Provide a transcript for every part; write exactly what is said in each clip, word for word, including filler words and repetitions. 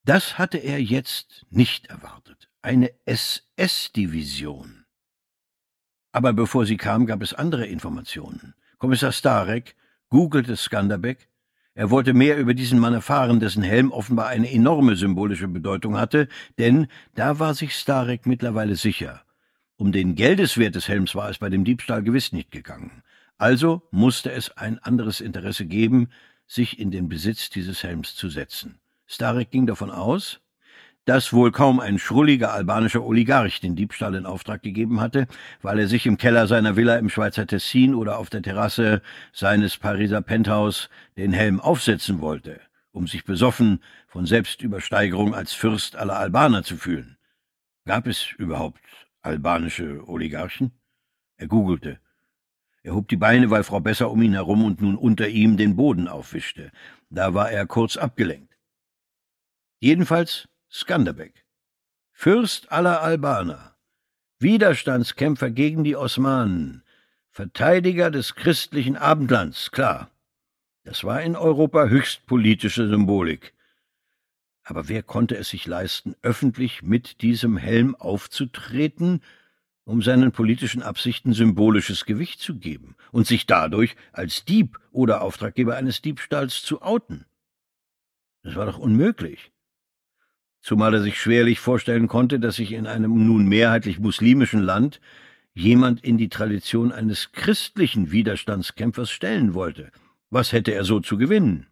Das hatte er jetzt nicht erwartet. Eine S S-Division. Aber bevor sie kam, gab es andere Informationen. Kommissar Starek googelte Skanderbeg. Er wollte mehr über diesen Mann erfahren, dessen Helm offenbar eine enorme symbolische Bedeutung hatte, denn da war sich Starek mittlerweile sicher. Um den Geldeswert des Helms war es bei dem Diebstahl gewiss nicht gegangen. Also musste es ein anderes Interesse geben, sich in den Besitz dieses Helms zu setzen. Starek ging davon aus, dass wohl kaum ein schrulliger albanischer Oligarch den Diebstahl in Auftrag gegeben hatte, weil er sich im Keller seiner Villa im Schweizer Tessin oder auf der Terrasse seines Pariser Penthouse den Helm aufsetzen wollte, um sich besoffen von Selbstübersteigerung als Fürst aller Albaner zu fühlen. Gab es überhaupt albanische Oligarchen? Er googelte. Er hob die Beine, weil Frau Besser um ihn herum und nun unter ihm den Boden aufwischte. Da war er kurz abgelenkt. Jedenfalls Skanderbeg, Fürst aller Albaner, Widerstandskämpfer gegen die Osmanen, Verteidiger des christlichen Abendlands, klar. Das war in Europa höchst politische Symbolik. Aber wer konnte es sich leisten, öffentlich mit diesem Helm aufzutreten, um seinen politischen Absichten symbolisches Gewicht zu geben und sich dadurch als Dieb oder Auftraggeber eines Diebstahls zu outen? Das war doch unmöglich. Zumal er sich schwerlich vorstellen konnte, dass sich in einem nun mehrheitlich muslimischen Land jemand in die Tradition eines christlichen Widerstandskämpfers stellen wollte. Was hätte er so zu gewinnen?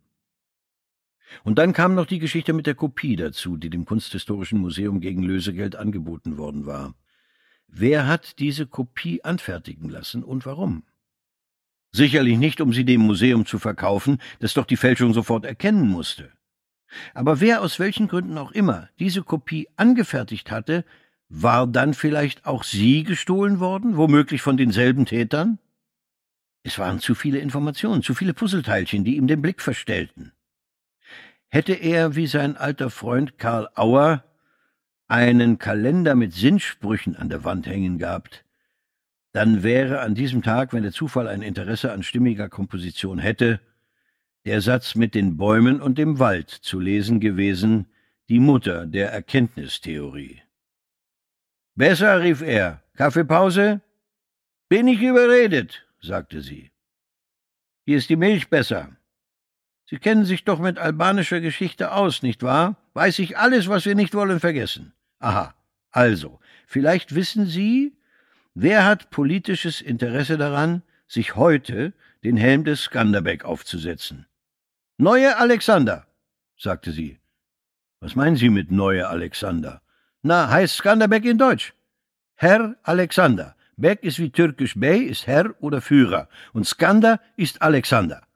Und dann kam noch die Geschichte mit der Kopie dazu, die dem Kunsthistorischen Museum gegen Lösegeld angeboten worden war. Wer hat diese Kopie anfertigen lassen und warum? Sicherlich nicht, um sie dem Museum zu verkaufen, das doch die Fälschung sofort erkennen musste. Aber wer aus welchen Gründen auch immer diese Kopie angefertigt hatte, war dann vielleicht auch sie gestohlen worden, womöglich von denselben Tätern? Es waren zu viele Informationen, zu viele Puzzleteilchen, die ihm den Blick verstellten. Hätte er, wie sein alter Freund Karl Auer, einen Kalender mit Sinnsprüchen an der Wand hängen gehabt, dann wäre an diesem Tag, wenn der Zufall ein Interesse an stimmiger Komposition hätte, der Satz mit den Bäumen und dem Wald zu lesen gewesen, die Mutter der Erkenntnistheorie. »Besser«, rief er. »Kaffeepause?« »Bin ich überredet«, sagte sie. »Hier ist die Milch besser. Sie kennen sich doch mit albanischer Geschichte aus, nicht wahr? Weiß ich alles, was wir nicht wollen vergessen. Aha, also, vielleicht wissen Sie, wer hat politisches Interesse daran, sich heute den Helm des Skanderbeg aufzusetzen?« »Neue Alexander«, sagte sie. »Was meinen Sie mit Neue Alexander?« »Na, heißt Skanderbeg in Deutsch. Herr Alexander. Beg ist wie türkisch Bey, ist Herr oder Führer. Und Skander ist Alexander.«